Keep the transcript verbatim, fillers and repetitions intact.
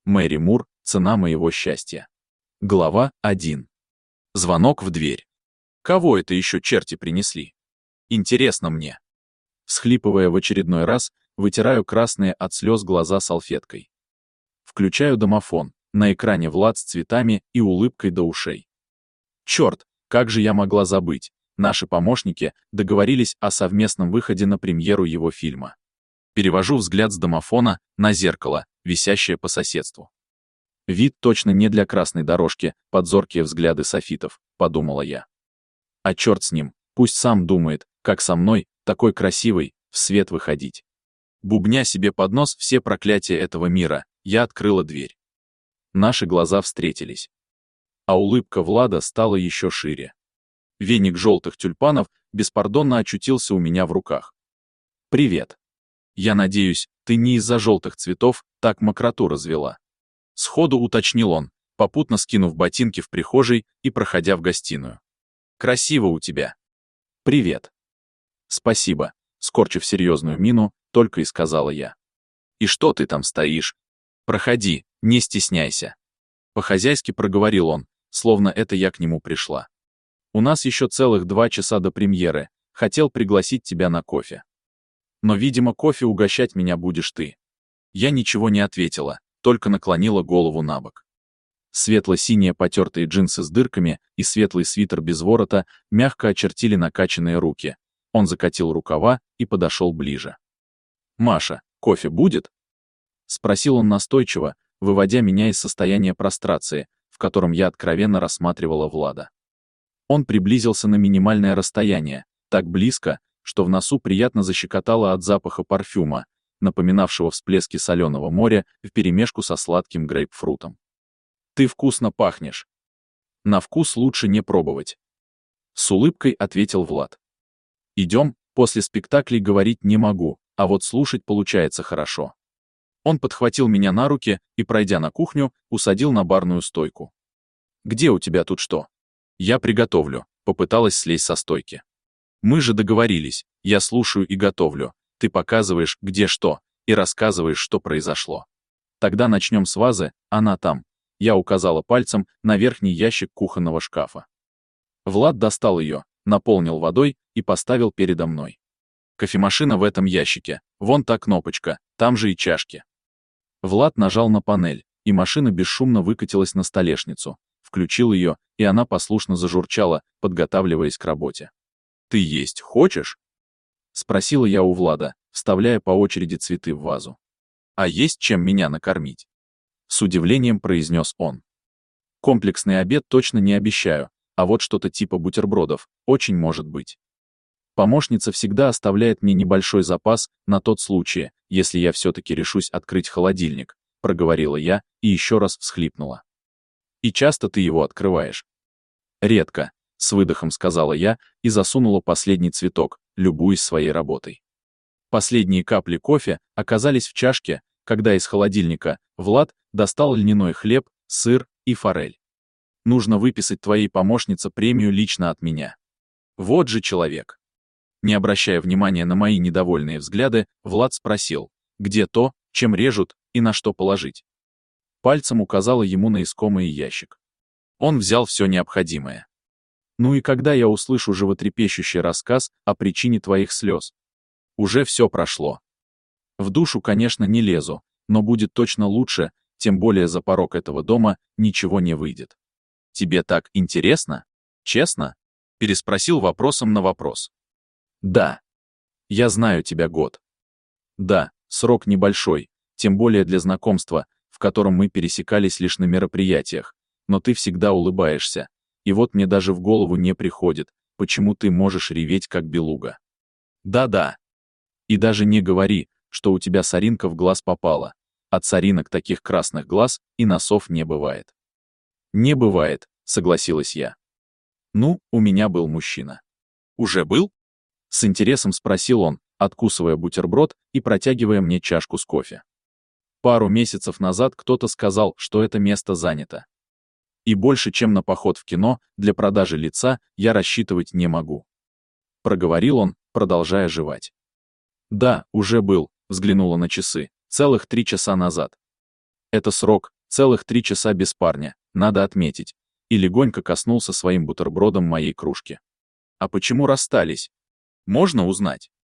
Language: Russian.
Мэри Мур. Цена моего счастья. Глава один. Звонок в дверь. Кого это еще черти принесли? Интересно мне. Всхлипывая в очередной раз, вытираю красные от слез глаза салфеткой. Включаю домофон. На экране Влад с цветами и улыбкой до ушей. Черт, как же я могла забыть. Наши помощники договорились о совместном выходе на премьеру его фильма. Перевожу взгляд с домофона на зеркало, висящее по соседству. Вид точно не для красной дорожки, под зоркие взгляды софитов, подумала я. А черт с ним, пусть сам думает, как со мной, такой красивой, в свет выходить. Бубня себе под нос все проклятия этого мира, я открыла дверь. Наши глаза встретились. А улыбка Влада стала еще шире. Веник желтых тюльпанов беспардонно очутился у меня в руках. «Привет. Я надеюсь, ты не из-за желтых цветов так мокроту развела». Сходу уточнил он, попутно скинув ботинки в прихожей и проходя в гостиную. «Красиво у тебя». «Привет». «Спасибо», скорчив серьезную мину, только и сказала я. «И что ты там стоишь? Проходи, не стесняйся». По-хозяйски проговорил он, словно это я к нему пришла. «У нас еще целых два часа до премьеры, хотел пригласить тебя на кофе. Но, видимо, кофе угощать меня будешь ты». Я ничего не ответила, только наклонила голову на бок. Светло-синие потертые джинсы с дырками и светлый свитер без ворота мягко очертили накачанные руки. Он закатил рукава и подошел ближе. «Маша, кофе будет?» Спросил он настойчиво, выводя меня из состояния прострации, в котором я откровенно рассматривала Влада. Он приблизился на минимальное расстояние, так близко, что в носу приятно защекотало от запаха парфюма, напоминавшего всплески соленого моря вперемешку со сладким грейпфрутом. «Ты вкусно пахнешь. На вкус лучше не пробовать». С улыбкой ответил Влад. «Идем, после спектаклей говорить не могу, а вот слушать получается хорошо». Он подхватил меня на руки и, пройдя на кухню, усадил на барную стойку. «Где у тебя тут что?» «Я приготовлю», попыталась слезть со стойки. «Мы же договорились, я слушаю и готовлю, ты показываешь, где что, и рассказываешь, что произошло. Тогда начнем с вазы, она там». Я указала пальцем на верхний ящик кухонного шкафа. Влад достал ее, наполнил водой и поставил передо мной. «Кофемашина в этом ящике, вон та кнопочка, там же и чашки». Влад нажал на панель, и машина бесшумно выкатилась на столешницу, включил ее, и она послушно зажурчала, подготавливаясь к работе. «Ты есть хочешь?» — спросила я у Влада, вставляя по очереди цветы в вазу. «А есть чем меня накормить?» — с удивлением произнес он. «Комплексный обед точно не обещаю, а вот что-то типа бутербродов очень может быть. Помощница всегда оставляет мне небольшой запас на тот случай, если я все-таки решусь открыть холодильник», — проговорила я и еще раз всхлипнула. «И часто ты его открываешь?» «Редко», — с выдохом сказала я и засунула последний цветок, любуясь своей работой. Последние капли кофе оказались в чашке, когда из холодильника Влад достал льняной хлеб, сыр и форель. «Нужно выписать твоей помощнице премию лично от меня». Вот же человек. Не обращая внимания на мои недовольные взгляды, Влад спросил, где то, чем режут и на что положить. Пальцем указала ему на искомый ящик. Он взял все необходимое. «Ну и когда я услышу животрепещущий рассказ о причине твоих слез?» «Уже все прошло. В душу, конечно, не лезу, но будет точно лучше, тем более за порог этого дома ничего не выйдет». «Тебе так интересно? Честно?» — переспросил вопросом на вопрос. «Да. Я знаю тебя год». «Да, срок небольшой, тем более для знакомства, в котором мы пересекались лишь на мероприятиях, но ты всегда улыбаешься, и вот мне даже в голову не приходит, почему ты можешь реветь как белуга». «Да-да. И даже не говори, что у тебя соринка в глаз попала. От соринок таких красных глаз и носов не бывает». «Не бывает», — согласилась я. «Ну, у меня был мужчина». «Уже был?» — с интересом спросил он, откусывая бутерброд и протягивая мне чашку с кофе. «Пару месяцев назад кто-то сказал, что это место занято. И больше, чем на поход в кино, для продажи лица я рассчитывать не могу». Проговорил он, продолжая жевать. «Да, уже был», — взглянула на часы, «целых три часа назад». Это срок, целых три часа без парня, надо отметить. И легонько коснулся своим бутербродом моей кружки. А почему расстались? Можно узнать?